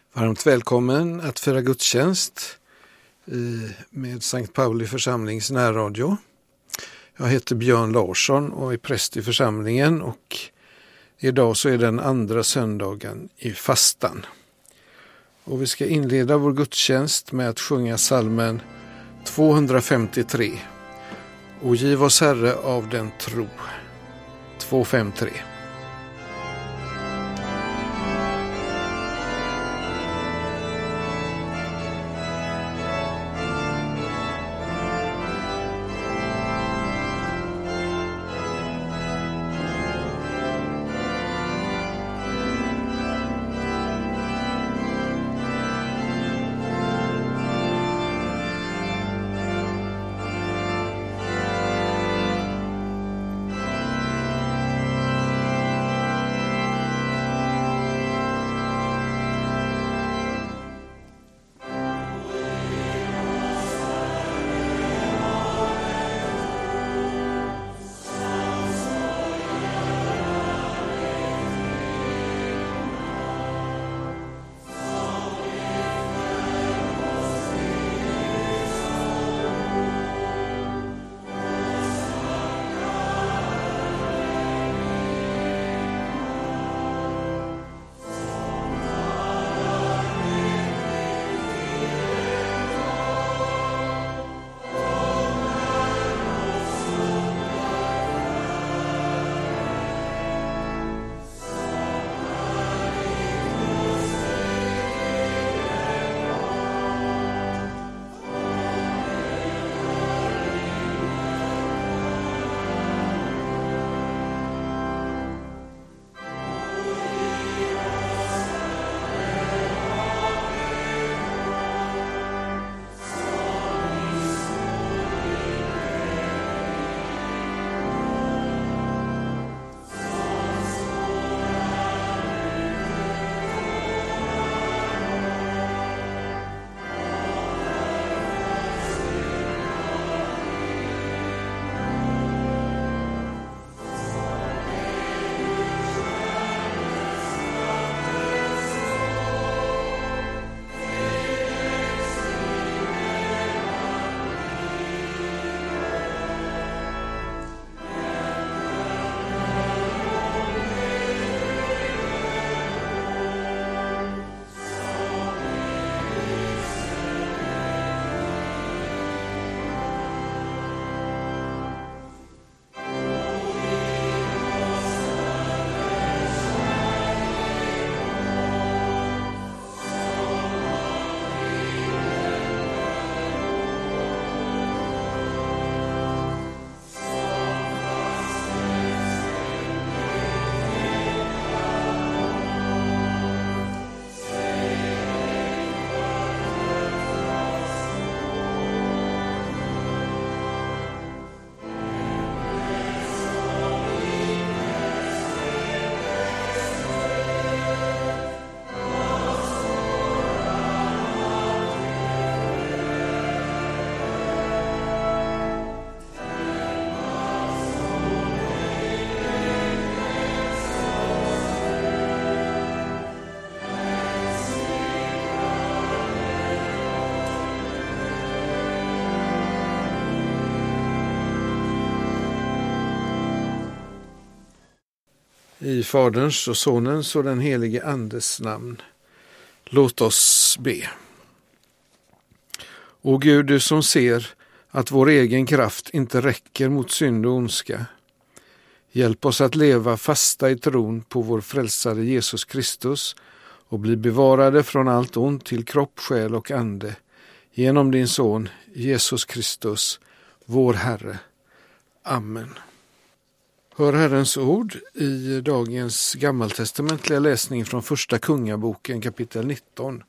Varmt välkommen att fira gudstjänst med Sankt Pauli församlings närradio. Jag heter Björn Larsson och är präst i församlingen, och idag så är den andra söndagen i fastan. Och vi ska inleda vår gudstjänst med att sjunga psalmen 253. Och giv oss Herre av den tro. 253. I Faderns och Sonens och den helige Andes namn. Låt oss be. O Gud, du som ser att vår egen kraft inte räcker mot synd och ondska. Hjälp oss att leva fasta i tron på vår frälsare Jesus Kristus och bli bevarade från allt ont till kropp, själ och ande genom din son Jesus Kristus, vår Herre. Amen. Hör Herrens ord i dagens gammaltestamentliga läsning från första kungaboken kapitel 19.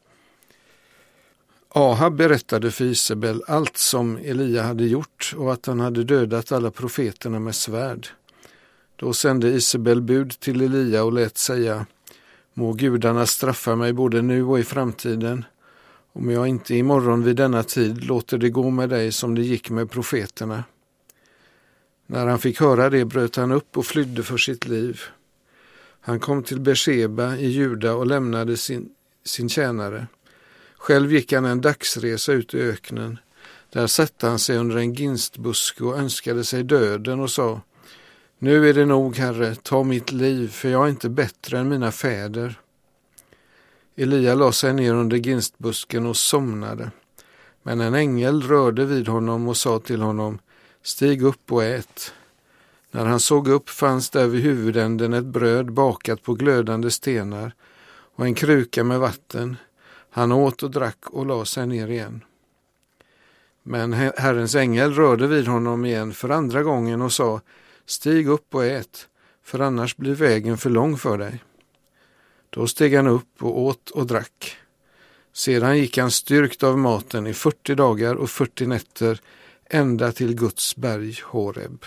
Ahab berättade för Isabel allt som Elia hade gjort och att han hade dödat alla profeterna med svärd. Då sände Isabel bud till Elia och lät säga: må gudarna straffa mig både nu och i framtiden, om jag inte imorgon vid denna tid låter det gå med dig som det gick med profeterna. När han fick höra det bröt han upp och flydde för sitt liv. Han kom till Beersheba i Juda och lämnade sin tjänare. Själv gick han en dagsresa ut i öknen. Där satte han sig under en ginstbuske och önskade sig döden och sa: Nu är det nog, Herre, ta mitt liv, för jag är inte bättre än mina fäder. Elia la sig ner under ginstbusken och somnade. Men en ängel rörde vid honom och sa till honom: Stig upp och ät. När han såg upp fanns där vid huvudänden ett bröd bakat på glödande stenar och en kruka med vatten. Han åt och drack och la sig ner igen. Men Herrens ängel rörde vid honom igen för andra gången och sa: Stig upp och ät, för annars blir vägen för lång för dig. Då steg han upp och åt och drack. Sedan gick han styrkt av maten i 40 dagar och 40 nätter ända till Guds berg Horeb.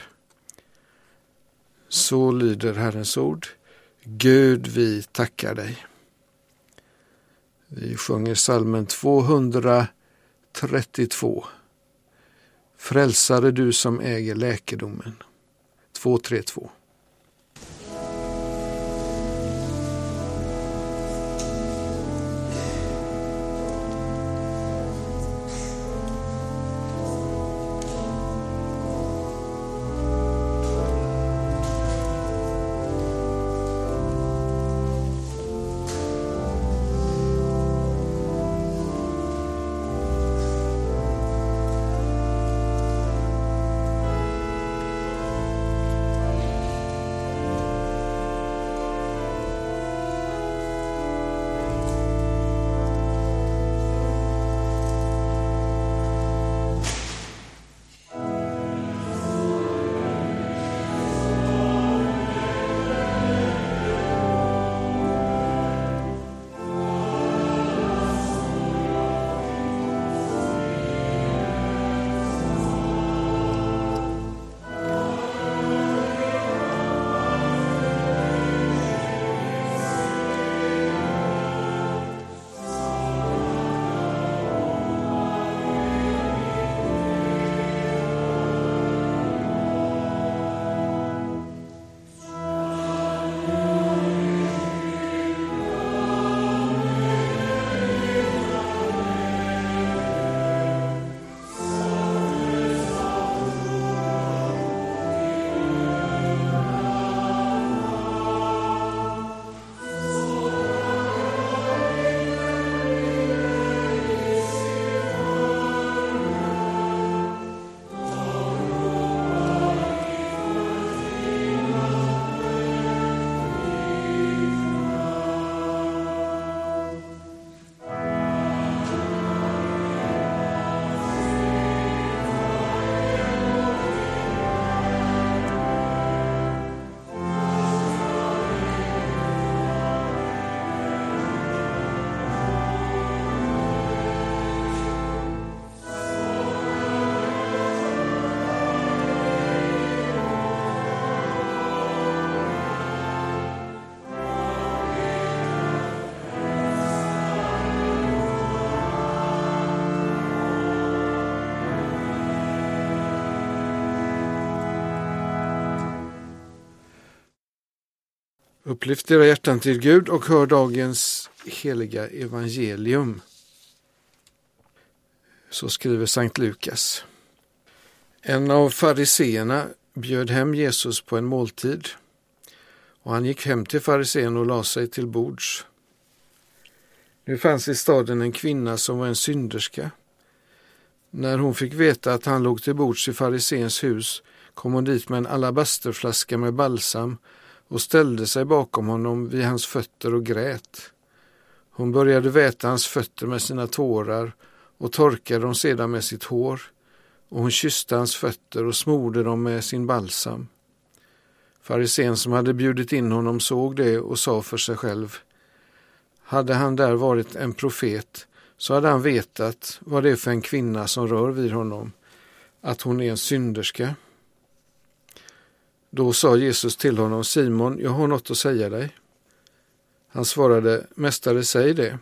Så lyder Herrens ord. Gud, vi tackar dig. Vi sjunger psalmen 232. Frälsare du som äger läkedomen. 232. Upplyft era hjärtan till Gud och hör dagens heliga evangelium. Så skriver Sankt Lukas. En av fariseerna bjöd hem Jesus på en måltid, och han gick hem till farisén och la sig till bords. Nu fanns i staden en kvinna som var en synderska. När hon fick veta att han låg till bords i fariséns hus kom hon dit med en alabasterflaska med balsam och ställde sig bakom honom vid hans fötter och grät. Hon började väta hans fötter med sina tårar och torkade dem sedan med sitt hår, och hon kysste hans fötter och smorde dem med sin balsam. Farisén som hade bjudit in honom såg det och sa för sig själv: hade han där varit en profet så hade han vetat vad det är för en kvinna som rör vid honom, att hon är en synderska. Då sa Jesus till honom: Simon, jag har något att säga dig. Han svarade: Mästare, säg det.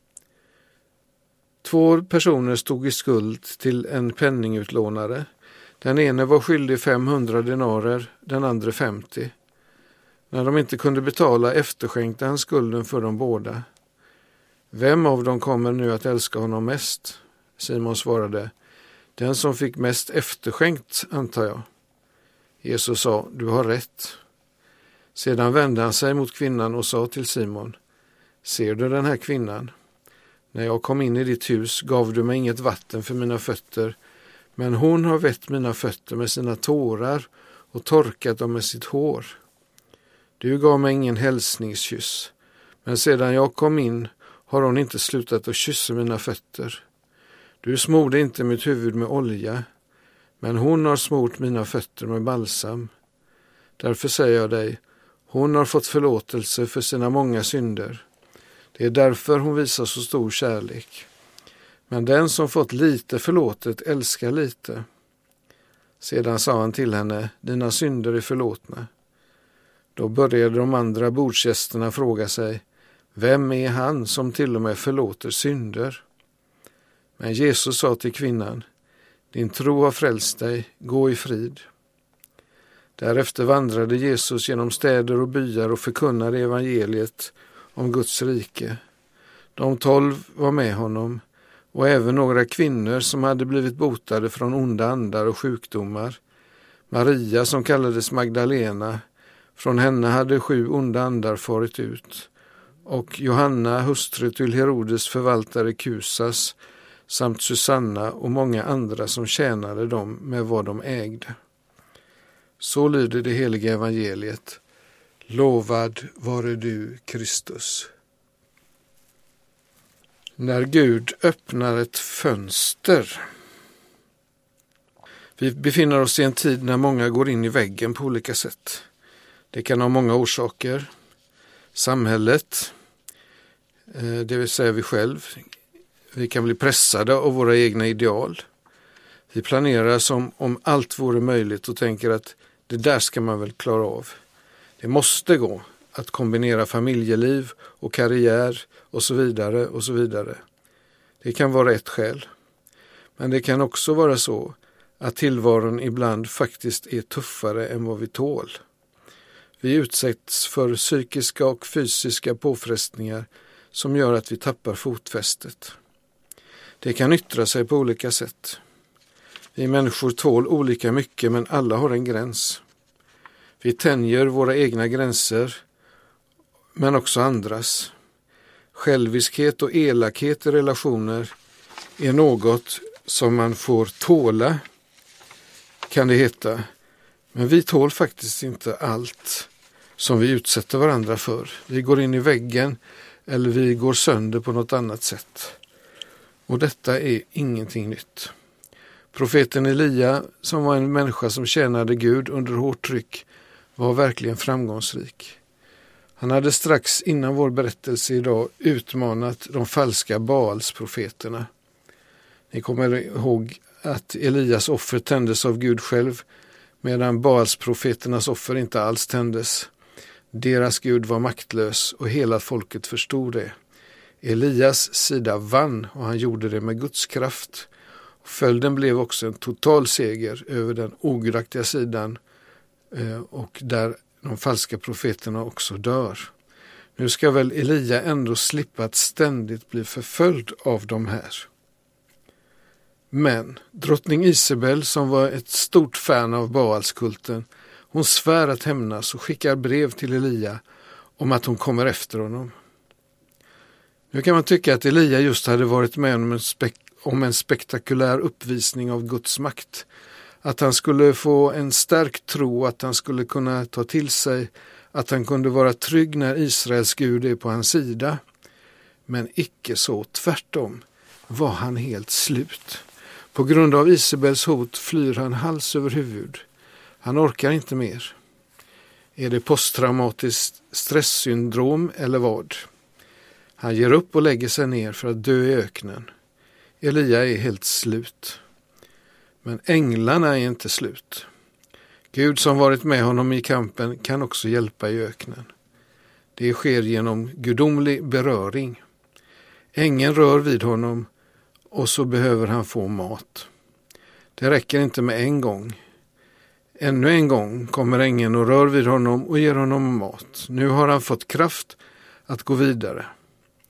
2 personer stod i skuld till en penningutlånare. Den ene var skyldig 500 denarer, den andra 50. När de inte kunde betala efterskänkte han skulden för dem båda. Vem av dem kommer nu att älska honom mest? Simon svarade, den som fick mest efterskänkt, antar jag. Jesus sa, du har rätt. Sedan vände han sig mot kvinnan och sa till Simon, ser du den här kvinnan? När jag kom in i ditt hus gav du mig inget vatten för mina fötter, men hon har vätt mina fötter med sina tårar och torkat dem med sitt hår. Du gav mig ingen hälsningskyss, men sedan jag kom in har hon inte slutat att kyssa mina fötter. Du smorde inte mitt huvud med olja, men hon har smort mina fötter med balsam. Därför säger jag dig, hon har fått förlåtelse för sina många synder. Det är därför hon visar så stor kärlek. Men den som fått lite förlåtet älskar lite. Sedan sa han till henne, dina synder är förlåtna. Då började de andra bordsgästerna fråga sig, vem är han som till och med förlåter synder? Men Jesus sa till kvinnan, din tro har frälst dig, gå i frid. Därefter vandrade Jesus genom städer och byar och förkunnade evangeliet om Guds rike. De 12 var med honom och även några kvinnor som hade blivit botade från onda andar och sjukdomar. Maria som kallades Magdalena, från henne hade 7 onda andar farit ut. Och Johanna, hustru till Herodes förvaltare Kusas, samt Susanna och många andra som tjänade dem med vad de ägde. Så lyder det heliga evangeliet. Lovad vare du, Kristus. När Gud öppnar ett fönster. Vi befinner oss i en tid när många går in i väggen på olika sätt. Det kan ha många orsaker. Samhället, det vill säga vi själv. Vi kan bli pressade av våra egna ideal. Vi planerar som om allt vore möjligt och tänker att det där ska man väl klara av. Det måste gå att kombinera familjeliv och karriär och så vidare och så vidare. Det kan vara ett skäl. Men det kan också vara så att tillvaron ibland faktiskt är tuffare än vad vi tål. Vi utsätts för psykiska och fysiska påfrestningar som gör att vi tappar fotfästet. Det kan yttra sig på olika sätt. Vi människor tål olika mycket, men alla har en gräns. Vi tänjer våra egna gränser, men också andras. Själviskhet och elakhet i relationer är något som man får tåla, kan det heta. Men vi tål faktiskt inte allt som vi utsätter varandra för. Vi går in i väggen eller vi går sönder på något annat sätt. Och detta är ingenting nytt. Profeten Elia, som var en människa som tjänade Gud under hårt tryck, var verkligen framgångsrik. Han hade strax innan vår berättelse idag utmanat de falska Baalsprofeterna. Ni kommer ihåg att Elias offer tändes av Gud själv, medan Baalsprofeternas offer inte alls tändes. Deras Gud var maktlös och hela folket förstod det. Elias sida vann och han gjorde det med Guds kraft. Följden blev också en total seger över den ogudaktiga sidan och där de falska profeterna också dör. Nu ska väl Elia ändå slippa att ständigt bli förföljd av de här. Men drottning Isabel, som var ett stort fan av Baalskulten, hon svär att hämnas och skickar brev till Elia om att hon kommer efter honom. Nu kan man tycka att Elia just hade varit med om en spektakulär uppvisning av Guds makt. Att han skulle få en stark tro, att han skulle kunna ta till sig, att han kunde vara trygg när Israels Gud är på hans sida. Men icke så, tvärtom var han helt slut. På grund av Isabels hot flyr han hals över huvud. Han orkar inte mer. Är det posttraumatiskt stresssyndrom eller vad? Han ger upp och lägger sig ner för att dö i öknen. Elia är helt slut. Men änglarna är inte slut. Gud som varit med honom i kampen kan också hjälpa i öknen. Det sker genom gudomlig beröring. Ängeln rör vid honom och så behöver han få mat. Det räcker inte med en gång. Ännu en gång kommer ängeln och rör vid honom och ger honom mat. Nu har han fått kraft att gå vidare.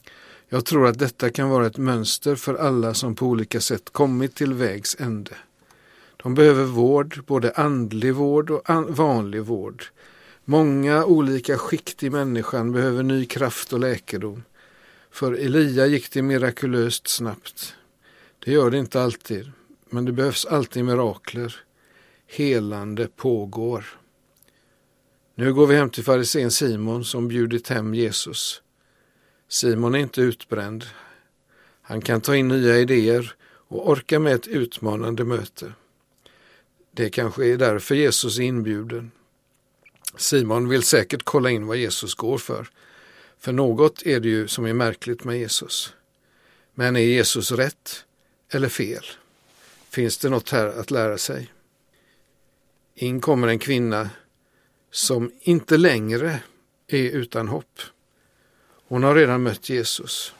Jag tror att detta kan vara ett mönster för alla som på olika sätt kommit till vägs ände. De behöver vård, både andlig vård och vanlig vård. Många olika skikt i människan behöver ny kraft och läkedom. För Elia gick det mirakulöst snabbt. Det gör det inte alltid, men det behövs alltid mirakler. Helande pågår. Nu går vi hem till farisén Simon som bjudit hem Jesus. Simon är inte utbränd. Han kan ta in nya idéer och orka med ett utmanande möte. Det kanske är därför Jesus är inbjuden. Simon vill säkert kolla in vad Jesus går för. För något är det ju som är märkligt med Jesus. Men är Jesus rätt eller fel? Finns det något här att lära sig? In kommer en kvinna som inte längre är utan hopp. Hon har redan mött Jesus.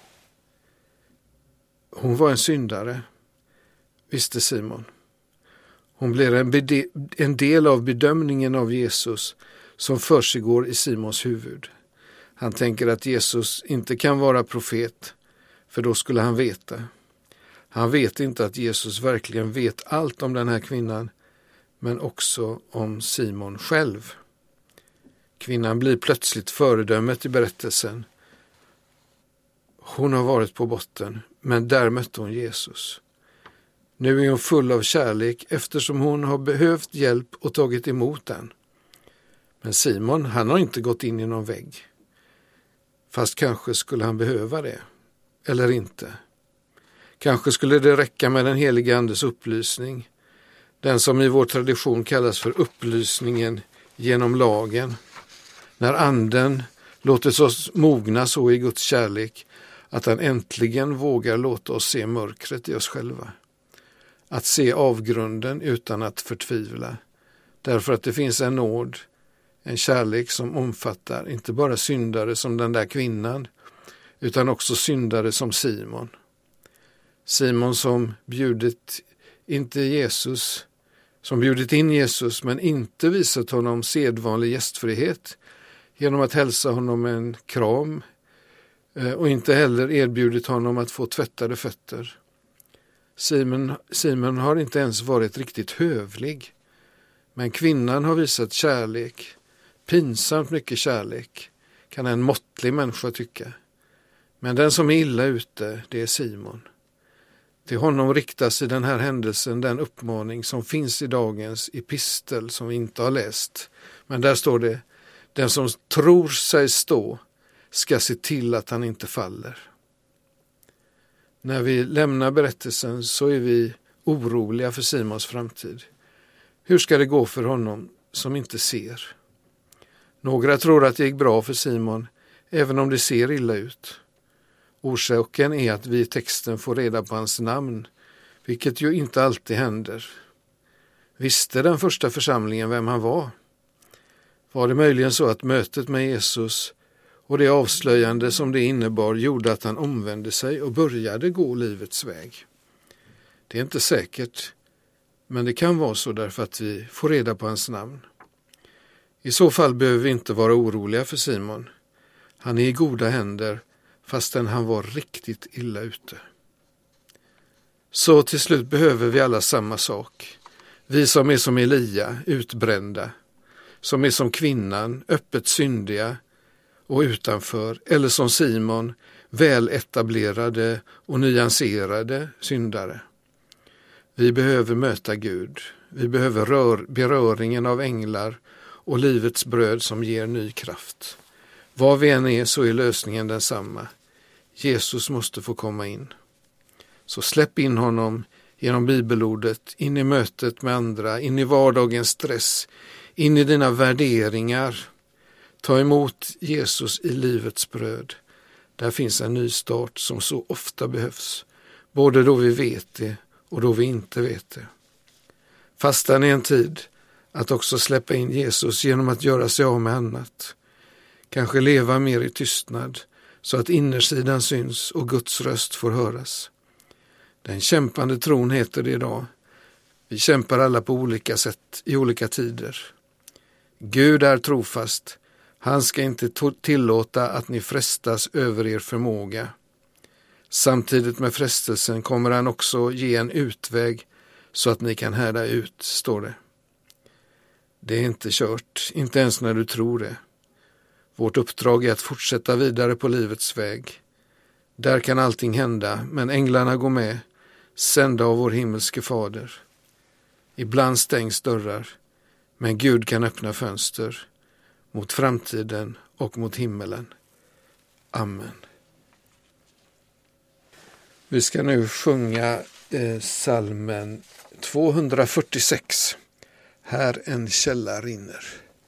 Hon var en syndare, visste Simon. Hon blir en del av bedömningen av Jesus som försiggår i Simons huvud. Han tänker att Jesus inte kan vara profet, för då skulle han veta. Han vet inte att Jesus verkligen vet allt om den här kvinnan, men också om Simon själv. Kvinnan blir plötsligt föredömet i berättelsen. Hon har varit på botten, men där mötte hon Jesus. Nu är hon full av kärlek eftersom hon har behövt hjälp och tagit emot den. Men Simon, han har inte gått in i någon vägg. Fast kanske skulle han behöva det. Eller inte. Kanske skulle det räcka med den helige andes upplysning. Den som i vår tradition kallas för upplysningen genom lagen. När anden låter oss mogna så i Guds kärlek att han äntligen vågar låta oss se mörkret i oss själva. Att se avgrunden utan att förtvivla. Därför att det finns en nåd, en kärlek som omfattar inte bara syndare som den där kvinnan, utan också syndare som Simon. Simon som bjudit in Jesus men inte visat honom sedvanlig gästfrihet genom att hälsa honom en kram och inte heller erbjudit honom att få tvättade fötter. Simon har inte ens varit riktigt hövlig, men kvinnan har visat kärlek, pinsamt mycket kärlek, kan en måttlig människa tycka. Men den som är illa ute, det är Simon. Till honom riktas i den här händelsen den uppmaning som finns i dagens epistel som vi inte har läst. Men där står det, den som tror sig stå ska se till att han inte faller. När vi lämnar berättelsen så är vi oroliga för Simons framtid. Hur ska det gå för honom som inte ser? Några tror att det gick bra för Simon, även om det ser illa ut. Orsaken är att vi i texten får reda på hans namn, vilket ju inte alltid händer. Visste den första församlingen vem han var? Var det möjligen så att mötet med Jesus och det avslöjande som det innebar gjorde att han omvände sig och började gå livets väg? Det är inte säkert, men det kan vara så därför att vi får reda på hans namn. I så fall behöver vi inte vara oroliga för Simon. Han är i goda händer fastän han var riktigt illa ute. Så till slut behöver vi alla samma sak. Vi som är som Elia, utbrända, som är som kvinnan, öppet syndiga och utanför, eller som Simon, väl etablerade och nyanserade syndare. Vi behöver möta Gud. Vi behöver beröringen av änglar och livets bröd som ger ny kraft. Var vi än är så är lösningen densamma. Jesus måste få komma in. Så släpp in honom genom bibelordet, in i mötet med andra, in i vardagens stress, in i dina värderingar. Ta emot Jesus i livets bröd. Där finns en ny start som så ofta behövs, både då vi vet det och då vi inte vet det. Fastan är en tid att också släppa in Jesus genom att göra sig av med annat. Kanske leva mer i tystnad så att innersidan syns och Guds röst får höras. Den kämpande tron heter det idag. Vi kämpar alla på olika sätt i olika tider. Gud är trofast. Han ska inte tillåta att ni frestas över er förmåga. Samtidigt med frestelsen kommer han också ge en utväg så att ni kan härda ut, står det. Det är inte kört, inte ens när du tror det. Vårt uppdrag är att fortsätta vidare på livets väg. Där kan allting hända, men änglarna går med, sända av vår himmelske fader. Ibland stängs dörrar, men Gud kan öppna fönster mot framtiden och mot himmelen. Amen. Vi ska nu sjunga psalmen 246. Här en källa rinner.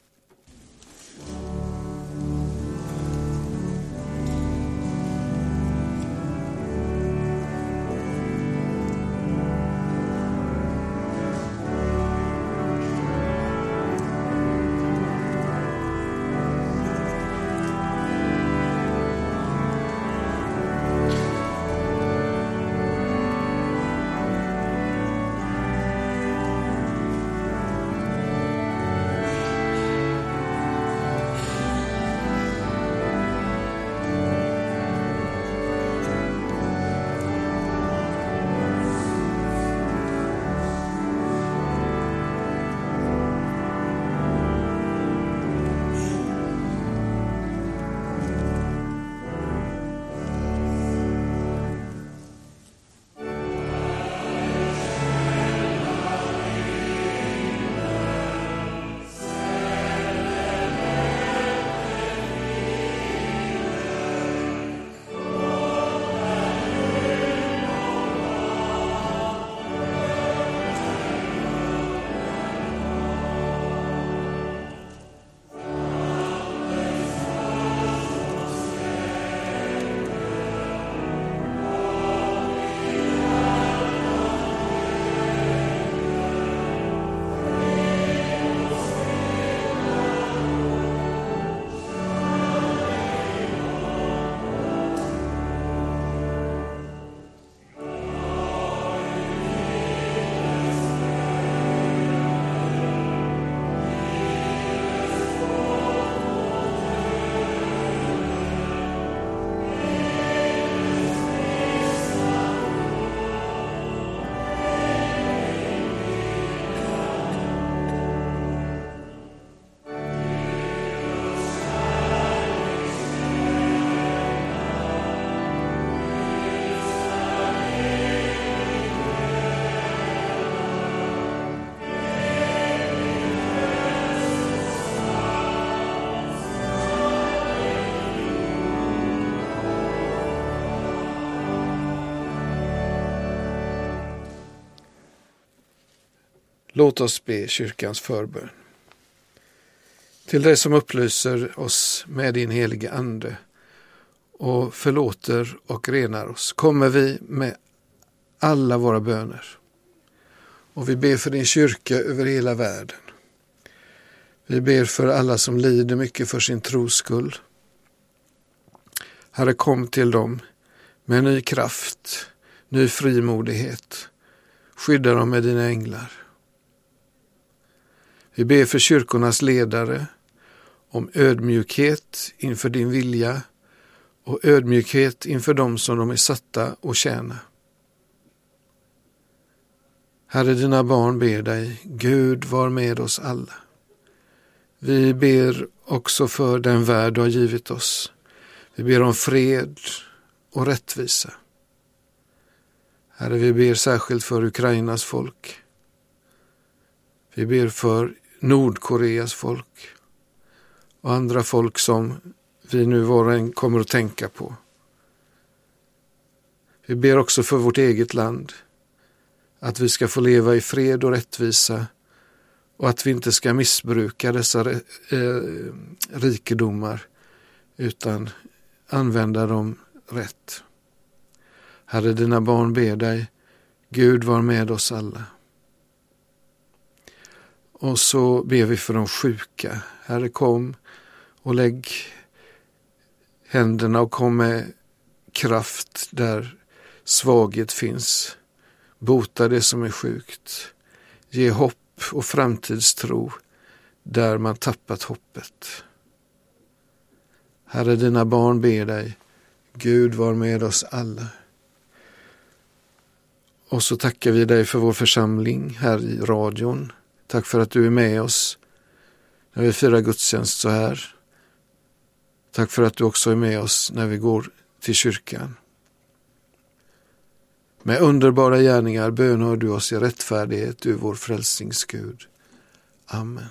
Låt oss be kyrkans förbön. Till dig som upplyser oss med din helige ande och förlåter och renar oss, kommer vi med alla våra böner. Och vi ber för din kyrka över hela världen. Vi ber för alla som lider mycket för sin tros skull. Herre, kom till dem med ny kraft, ny frimodighet. Skydda dem med dina änglar. Vi ber för kyrkornas ledare om ödmjukhet inför din vilja och ödmjukhet inför dem som de är satta att tjäna. Herre, dina barn ber dig, Gud var med oss alla. Vi ber också för den värld du har givit oss. Vi ber om fred och rättvisa. Herre, vi ber särskilt för Ukrainas folk. Vi ber för Nordkoreas folk och andra folk som vi nu var och en kommer att tänka på. Vi ber också för vårt eget land, att vi ska få leva i fred och rättvisa och att vi inte ska missbruka dessa rikedomar utan använda dem rätt. Herre, dina barn ber dig, Gud var med oss alla. Och så ber vi för de sjuka. Herre, kom och lägg händerna och kom med kraft där svaghet finns. Bota det som är sjukt. Ge hopp och framtidstro där man tappat hoppet. Herre, dina barn ber dig, Gud var med oss alla. Och så tackar vi dig för vår församling här i radion. Tack för att du är med oss när vi firar gudstjänst så här. Tack för att du också är med oss när vi går till kyrkan. Med underbara gärningar bönhör du oss i rättfärdighet, du vår frälsningsgud. Amen.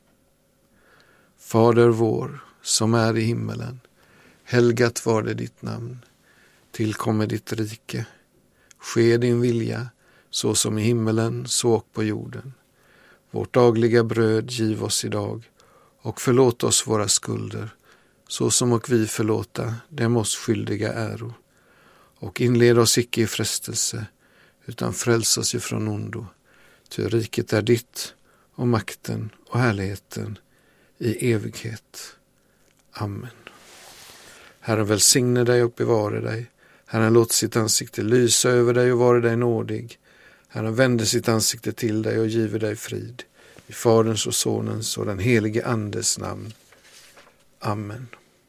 Fader vår som är i himmelen, helgat var det ditt namn. Tillkommer ditt rike. Ske din vilja, så som i himmelen, så och på jorden. Vårt dagliga bröd giv oss idag, och förlåt oss våra skulder, så som och vi förlåta dem oss skyldiga äro. Och inled oss icke i frestelse, utan fräls oss ifrån ondo. Ty riket är ditt, och makten och härligheten i evighet. Amen. Herren välsigne dig och bevare dig. Herren låt sitt ansikte lysa över dig och vare dig nådig. Herren vände sitt ansikte till dig och giver dig frid. I Faderns och Sonens och den helige Andes namn. Amen.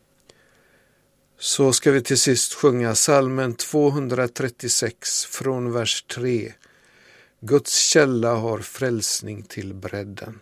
Så ska vi till sist sjunga psalmen 236 från vers 3. Guds källa har frälsning till bredden.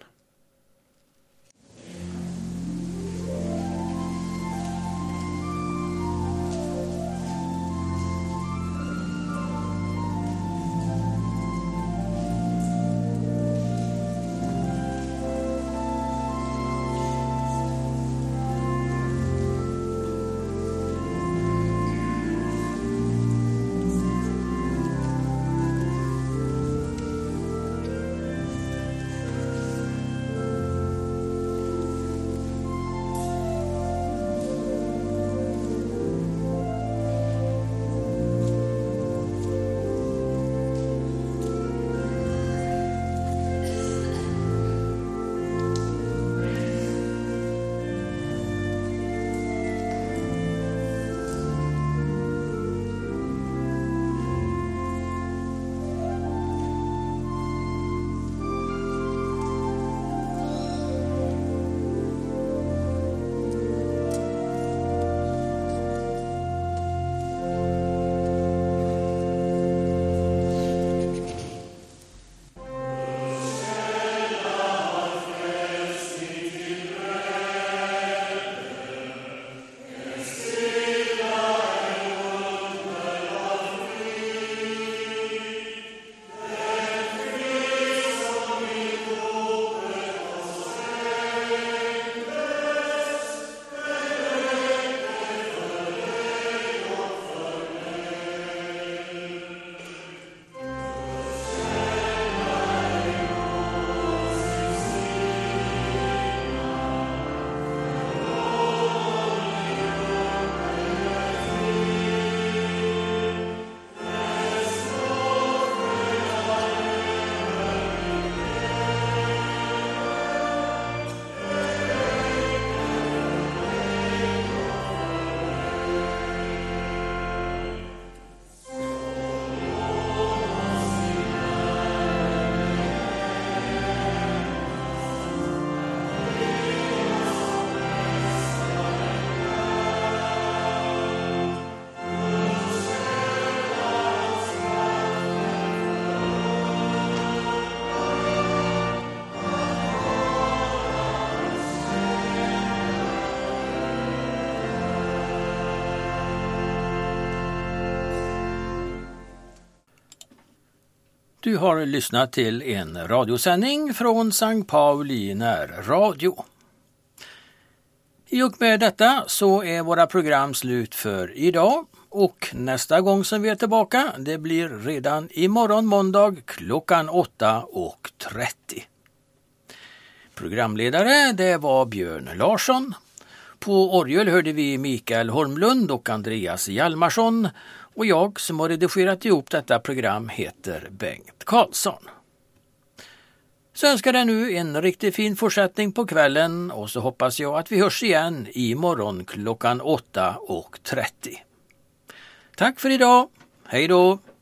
Du har lyssnat till en radiosändning från Sankt Pauli närradio. I och med detta så är våra program slut för idag och nästa gång som vi är tillbaka det blir redan imorgon måndag klockan 8:30. Programledare det var Björn Larsson. På orgel hörde vi Mikael Holmlund och Andreas Hjalmarsson och jag som har redigerat ihop detta program heter Bengt Karlsson. Så önskar jag nu en riktigt fin fortsättning på kvällen och så hoppas jag att vi hörs igen imorgon klockan 8:30. Tack för idag, hej då!